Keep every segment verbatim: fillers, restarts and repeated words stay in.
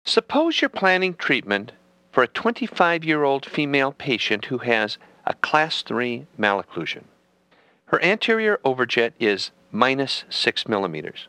Suppose you're planning treatment for a twenty-five-year-old female patient who has a class three malocclusion. Her anterior overjet is minus six millimeters.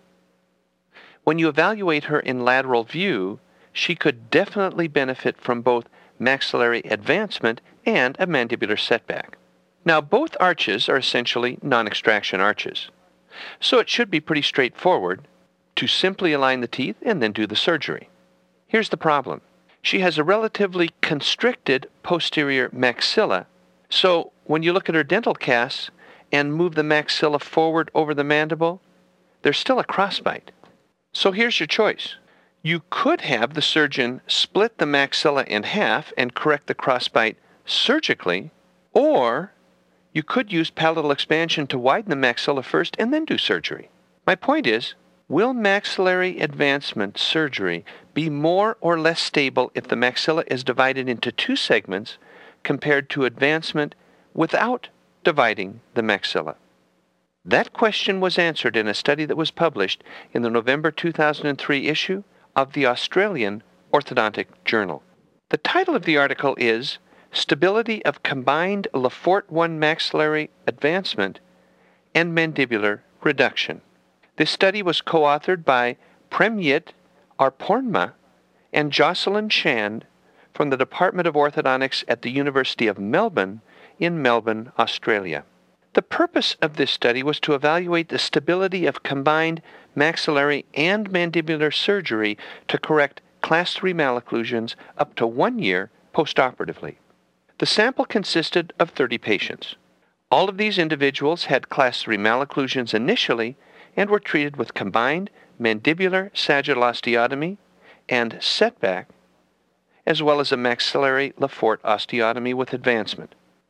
When you evaluate her in lateral view, she could definitely benefit from both maxillary advancement and a mandibular setback. Now, both arches are essentially non-extraction arches, so it should be pretty straightforward to simply align the teeth and then do the surgery. Here's the problem. She has a relatively constricted posterior maxilla, so when you look at her dental casts and move the maxilla forward over the mandible, there's still a crossbite. So here's your choice. You could have the surgeon split the maxilla in half and correct the crossbite surgically, or you could use palatal expansion to widen the maxilla first and then do surgery. My point is, will maxillary advancement surgery be more or less stable if the maxilla is divided into two segments compared to advancement without dividing the maxilla? That question was answered in a study that was published in the November two thousand three issue of the Australian Orthodontic Journal. The title of the article is Stability of Combined Le Fort one Maxillary Advancement and Mandibular Reduction. This study was co-authored by Premjit Arpornma and Jocelyn Shand from the Department of Orthodontics at the University of Melbourne in Melbourne, Australia. The purpose of this study was to evaluate the stability of combined maxillary and mandibular surgery to correct class three malocclusions up to one year postoperatively. The sample consisted of thirty patients. All of these individuals had class three malocclusions initially and were treated with combined mandibular sagittal osteotomy and setback, as well as a maxillary Le Fort osteotomy with advancement.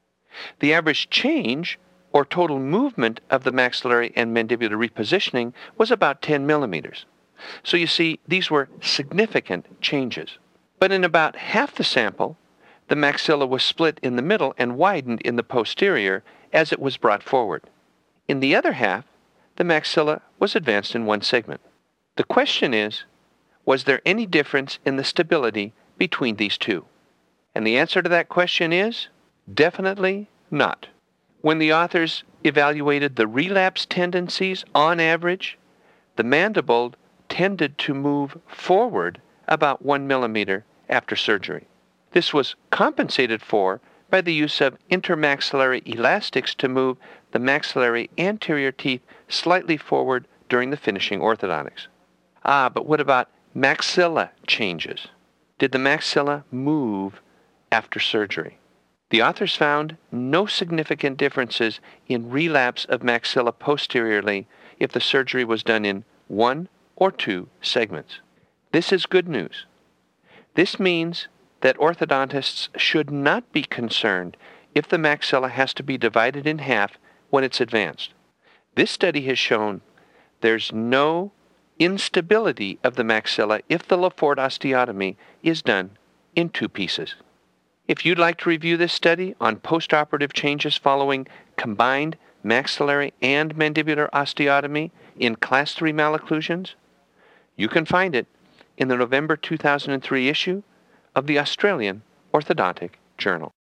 The average change, or total movement, of the maxillary and mandibular repositioning was about ten millimeters. So you see, these were significant changes. But in about half the sample, the maxilla was split in the middle and widened in the posterior as it was brought forward. In the other half, the maxilla was advanced in one segment. The question is, was there any difference in the stability between these two? And the answer to that question is, definitely not. When the authors evaluated the relapse tendencies, on average, the mandible tended to move forward about one millimeter after surgery. This was compensated for by the use of intermaxillary elastics to move the maxillary anterior teeth slightly forward during the finishing orthodontics. Ah, but what about maxilla changes? Did the maxilla move after surgery? The authors found no significant differences in relapse of maxilla posteriorly if the surgery was done in one or two segments. This is good news. This means that orthodontists should not be concerned if the maxilla has to be divided in half when it's advanced. This study has shown there's no instability of the maxilla if the Le Fort osteotomy is done in two pieces. If you'd like to review this study on postoperative changes following combined maxillary and mandibular osteotomy in class three malocclusions, you can find it in the November two thousand three issue of the Australian Orthodontic Journal.